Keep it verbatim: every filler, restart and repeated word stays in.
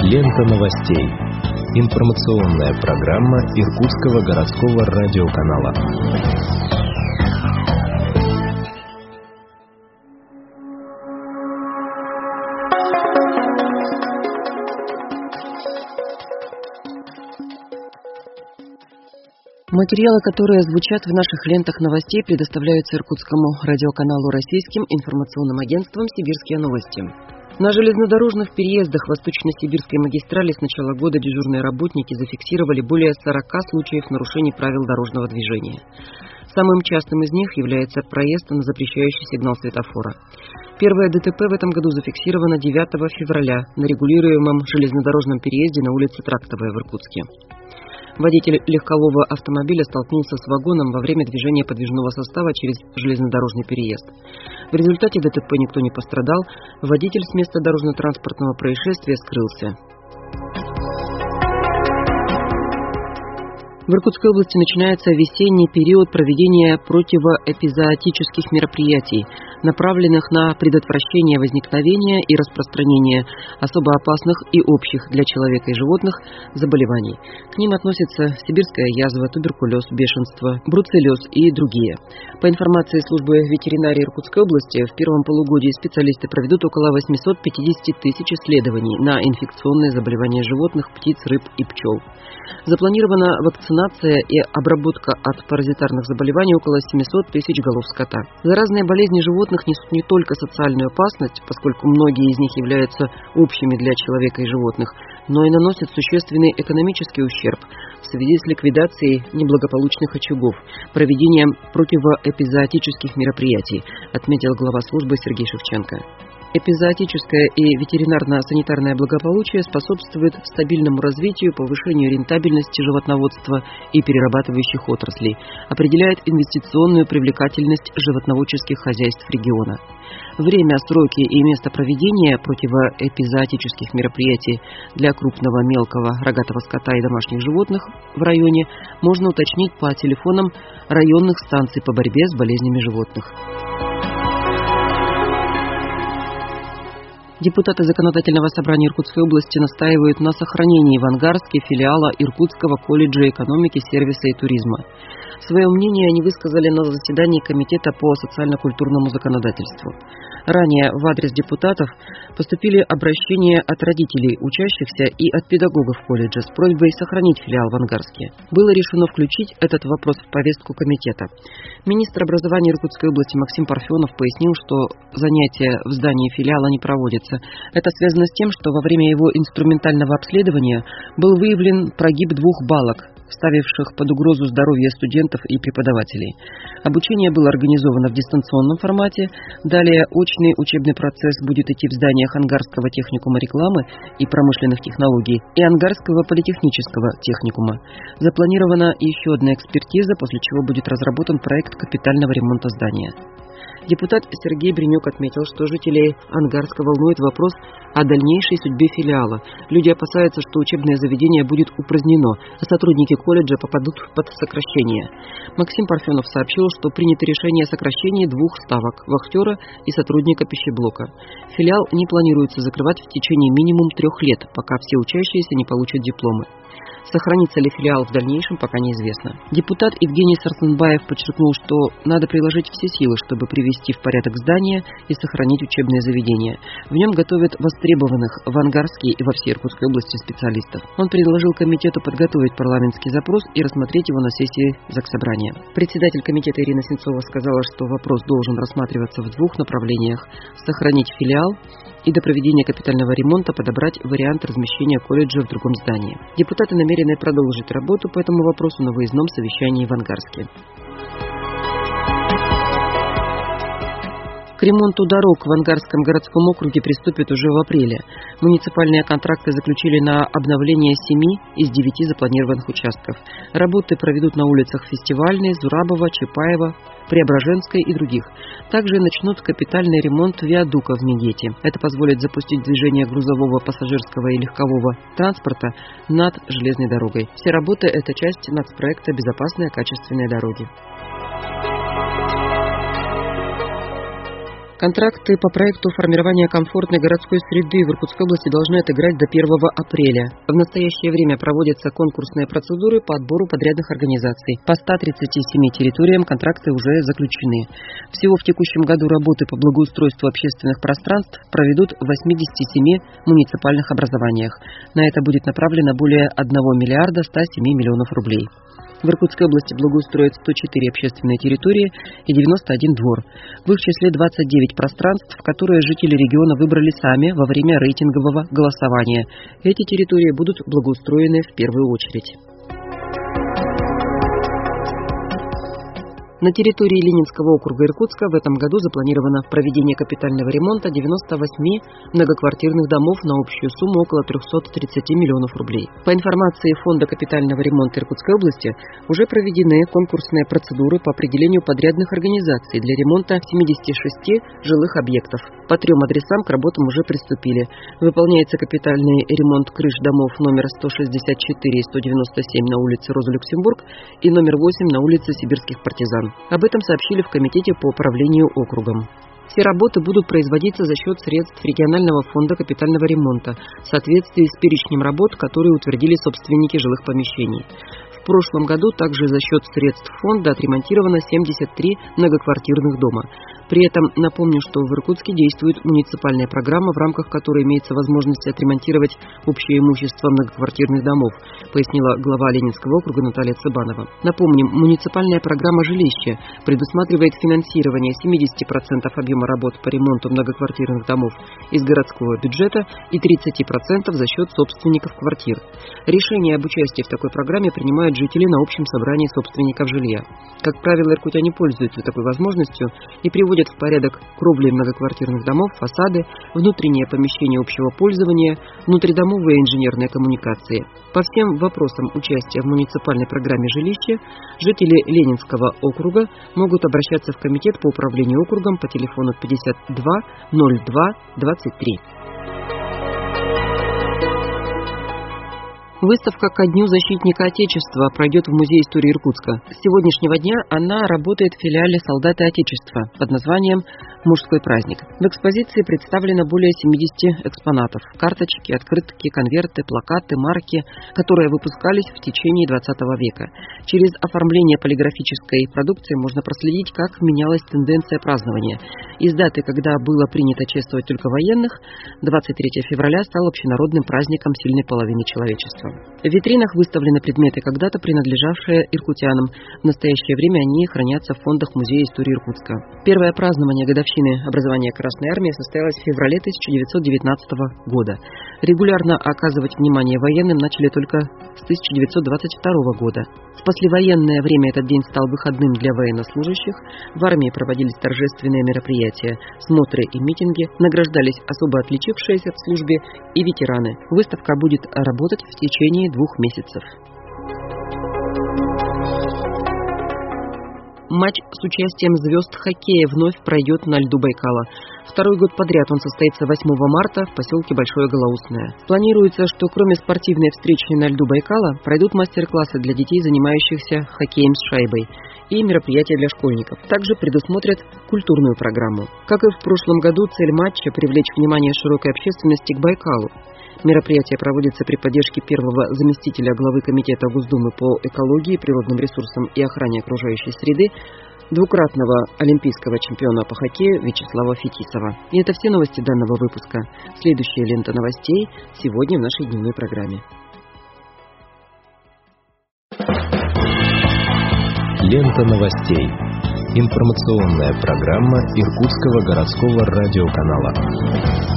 Лента новостей. Информационная программа Иркутского городского радиоканала. Материалы, которые звучат в наших лентах новостей, предоставляются Иркутскому радиоканалу российским информационным агентством «Сибирские новости». На железнодорожных переездах Восточно-Сибирской магистрали с начала года дежурные работники зафиксировали более сорока случаев нарушений правил дорожного движения. Самым частым из них является проезд на запрещающий сигнал светофора. Первое ДТП в этом году зафиксировано девятого февраля на регулируемом железнодорожном переезде на улице Трактовая в Иркутске. Водитель легкового автомобиля столкнулся с вагоном во время движения подвижного состава через железнодорожный переезд. В результате ДТП никто не пострадал, водитель с места дорожно-транспортного происшествия скрылся. В Иркутской области начинается весенний период проведения противоэпизоотических мероприятий, направленных на предотвращение возникновения и распространения особо опасных и общих для человека и животных заболеваний. К ним относятся сибирская язва, туберкулез, бешенство, бруцеллез и другие. По информации службы ветеринарии Иркутской области, в первом полугодии специалисты проведут около восемьсот пятьдесят тысяч исследований на инфекционные заболевания животных, птиц, рыб и пчел. Запланирована вакцинация и обработка от паразитарных заболеваний около семьсот тысяч голов скота. Заразные болезни животных несут не только социальную опасность, поскольку многие из них являются общими для человека и животных, но и наносят существенный экономический ущерб в связи с ликвидацией неблагополучных очагов, проведением противоэпизоотических мероприятий, отметил глава службы Сергей Шевченко. Эпизоотическое и ветеринарно-санитарное благополучие способствует стабильному развитию, повышению рентабельности животноводства и перерабатывающих отраслей, определяет инвестиционную привлекательность животноводческих хозяйств региона. Время, сроки и место проведения противоэпизоотических мероприятий для крупного, мелкого, рогатого скота и домашних животных в районе можно уточнить по телефонам районных станций по борьбе с болезнями животных. Депутаты Законодательного собрания Иркутской области настаивают на сохранении в Ангарске филиала Иркутского колледжа экономики, сервиса и туризма. Свое мнение они высказали на заседании Комитета по социально-культурному законодательству. Ранее в адрес депутатов поступили обращения от родителей учащихся и от педагогов колледжа с просьбой сохранить филиал в Ангарске. Было решено включить этот вопрос в повестку комитета. Министр образования Иркутской области Максим Парфенов пояснил, что занятия в здании филиала не проводятся. Это связано с тем, что во время его инструментального обследования был выявлен прогиб двух балок, ставивших под угрозу здоровье студентов и преподавателей. Обучение было организовано в дистанционном формате. Далее очный учебный процесс будет идти в зданиях Ангарского техникума рекламы и промышленных технологий и Ангарского политехнического техникума. Запланирована еще одна экспертиза, после чего будет разработан проект капитального ремонта здания. Депутат Сергей Бринюк отметил, что жителей Ангарска волнует вопрос о дальнейшей судьбе филиала. Люди опасаются, что учебное заведение будет упразднено, а сотрудники колледжа попадут под сокращение. Максим Парфенов сообщил, что принято решение о сокращении двух ставок – вахтера и сотрудника пищеблока. Филиал не планируется закрывать в течение минимум трех лет, пока все учащиеся не получат дипломы. Сохранится ли филиал в дальнейшем, пока неизвестно. Депутат Евгений Сарсенбаев подчеркнул, что надо приложить все силы, чтобы привести в порядок здание и сохранить учебное заведение. В нем готовят востребованных в Ангарске и во всей Иркутской области специалистов. Он предложил комитету подготовить парламентский запрос и рассмотреть его на сессии Заксобрания. Председатель комитета Ирина Сенцова сказала, что вопрос должен рассматриваться в двух направлениях – сохранить филиал и до проведения капитального ремонта подобрать вариант размещения колледжа в другом здании. Депутаты намерены продолжить работу по этому вопросу на выездном совещании в Ангарске. К ремонту дорог в Ангарском городском округе приступят уже в апреле. Муниципальные контракты заключили на обновление семи из девяти запланированных участков. Работы проведут на улицах Фестивальной, Зурабова, Чапаева, Преображенской и других. Также начнут капитальный ремонт виадука в Мегете. Это позволит запустить движение грузового, пассажирского и легкового транспорта над железной дорогой. Все работы – это часть нацпроекта «Безопасные качественные дороги». Контракты по проекту формирования комфортной городской среды в Иркутской области должны отыграть до первого апреля. В настоящее время проводятся конкурсные процедуры по отбору подрядных организаций. По ста тридцати семи территориям контракты уже заключены. Всего в текущем году работы по благоустройству общественных пространств проведут в восьмидесяти семи муниципальных образованиях. На это будет направлено более одного миллиарда ста семи миллионов рублей. В Иркутской области благоустроят сто четыре общественные территории и девяносто один двор. В их числе двадцать девять пространств, которые жители региона выбрали сами во время рейтингового голосования. Эти территории будут благоустроены в первую очередь. На территории Ленинского округа Иркутска в этом году запланировано проведение капитального ремонта девяноста восьми многоквартирных домов на общую сумму около трёхсот тридцати миллионов рублей. По информации Фонда капитального ремонта Иркутской области, уже проведены конкурсные процедуры по определению подрядных организаций для ремонта семидесяти шести жилых объектов. По трем адресам к работам уже приступили. Выполняется капитальный ремонт крыш домов номер сто шестьдесят четыре и сто девяносто семь на улице Роза Люксембург и номер восемь на улице Сибирских партизан. Об этом сообщили в Комитете по управлению округом. Все работы будут производиться за счет средств регионального фонда капитального ремонта в соответствии с перечнем работ, которые утвердили собственники жилых помещений. В прошлом году также за счет средств фонда отремонтировано семьдесят три многоквартирных дома. При этом напомню, что в Иркутске действует муниципальная программа, в рамках которой имеется возможность отремонтировать общее имущество многоквартирных домов, пояснила глава Ленинского округа Наталья Цыбанова. Напомним, муниципальная программа «Жилище» предусматривает финансирование семидесяти процентов объема работ по ремонту многоквартирных домов из городского бюджета и тридцати процентов за счет собственников квартир. Решение об участии в такой программе принимают жители на общем собрании собственников жилья. Как правило, иркутяне пользуются такой возможностью и приводят в порядок кровли многоквартирных домов, фасады, внутренние помещения общего пользования, внутридомовые инженерные коммуникации. По всем вопросам участия в муниципальной программе «Жилище» жители Ленинского округа могут обращаться в Комитет по управлению округом по телефону пятьдесят два ноль два двадцать три. Выставка ко Дню защитника Отечества пройдет в Музее истории Иркутска. С сегодняшнего дня она работает в филиале «Солдаты Отечества» под названием «Мужской праздник». В экспозиции представлено более семидесяти экспонатов. Карточки, открытки, конверты, плакаты, марки, которые выпускались в течение двадцатого века. Через оформление полиграфической продукции можно проследить, как менялась тенденция празднования. Из даты, когда было принято чествовать только военных, двадцать третьего февраля стал общенародным праздником сильной половины человечества. В витринах выставлены предметы, когда-то принадлежавшие иркутянам. В настоящее время они хранятся в фондах Музея истории Иркутска. Первое празднование годовщины образования Красной Армии состоялось в феврале тысяча девятьсот девятнадцатого года. Регулярно оказывать внимание военным начали только с тысяча девятьсот двадцать второго года. В послевоенное время этот день стал выходным для военнослужащих. В армии проводились торжественные мероприятия, смотры и митинги, награждались особо отличившиеся в службе и ветераны. Выставка будет работать в течение двух месяцев. Матч с участием звезд хоккея вновь пройдет на льду Байкала. Второй год подряд он состоится восьмого марта в поселке Большое Голоусное. Планируется, что кроме спортивной встречи на льду Байкала пройдут мастер-классы для детей, занимающихся хоккеем с шайбой, и мероприятия для школьников. Также предусмотрят культурную программу. Как и в прошлом году, цель матча – привлечь внимание широкой общественности к Байкалу. Мероприятие проводится при поддержке первого заместителя главы Комитета Госдумы по экологии, природным ресурсам и охране окружающей среды, двукратного олимпийского чемпиона по хоккею Вячеслава Фетисова. И это все новости данного выпуска. Следующая лента новостей сегодня в нашей дневной программе. Лента новостей. Информационная программа Иркутского городского радиоканала.